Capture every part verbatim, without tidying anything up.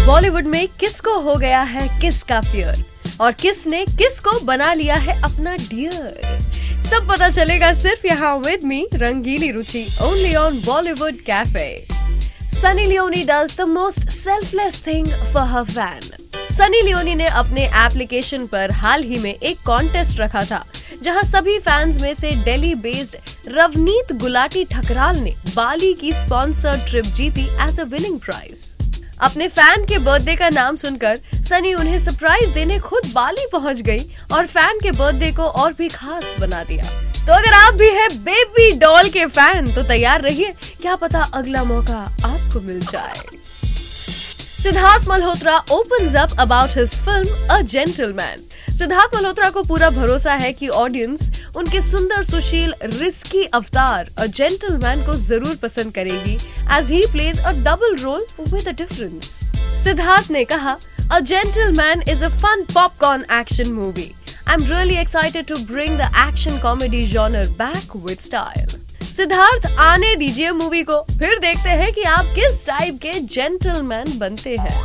बॉलीवुड में किसको हो गया है किस का फियर और किसने किसको बना लिया है अपना डियर, सब पता चलेगा सिर्फ यहाँ with me Rangili Ruchi only on Bollywood cafe. Sunny Leone does the most selfless thing for her fan. Sunny Leone ने अपने एप्लीकेशन पर हाल ही में एक कॉन्टेस्ट रखा था जहां सभी फैंस में से दिल्ली बेस्ड रवनीत गुलाटी ठकराल ने बाली की स्पॉन्सर्ड ट्रिप जीती एज अ विनिंग प्राइज। अपने फैन के बर्थडे का नाम सुनकर सनी उन्हें सरप्राइज देने खुद बाली पहुंच गई और फैन के बर्थडे को और भी खास बना दिया। तो अगर आप भी हैं बेबी डॉल के फैन तो तैयार रहिए, क्या पता अगला मौका आपको मिल जाए। Siddharth Malhotra opens up about his film A Gentleman। Siddharth Malhotra को पूरा भरोसा है कि ऑडियंस उनके सुंदर सुशील रिस्की अवतार अ जेंटलमैन को जरूर पसंद करेगी as he plays a double role with a difference। Siddharth ने कहा, A Gentleman is a fun popcorn action movie। I'm really excited to bring the action comedy genre back with style। Siddharth आने दीजिए movie को, फिर देखते हैं कि आप किस टाइप के जेंटलमैन बनते हैं।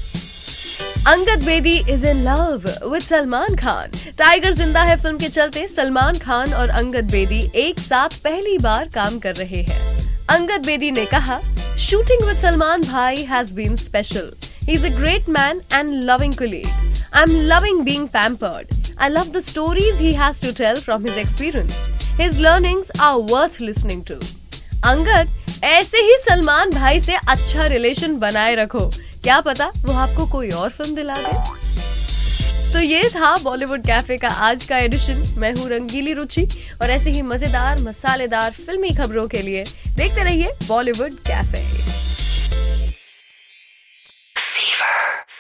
Angad Bedi is in love with Salman Khan. Tiger Zinda Hai film के चलते सलमान खान और अंगद बेदी एक साथ पहली बार काम कर रहे हैं। अंगद बेदी ने कहा, shooting with Salman bhai has been special. He is a great man and loving colleague. I am loving being pampered. I love the stories he has to tell from his experience. His learnings are worth listening to। Angad, ऐसे ही सलमान भाई से अच्छा relation बनाए रखो, क्या पता वो आपको कोई और फिल्म दिला दे। तो ये था बॉलीवुड कैफे का आज का एडिशन। मैं हूँ रंगीली रुचि और ऐसे ही मजेदार मसालेदार फिल्मी खबरों के लिए देखते रहिए बॉलीवुड कैफे।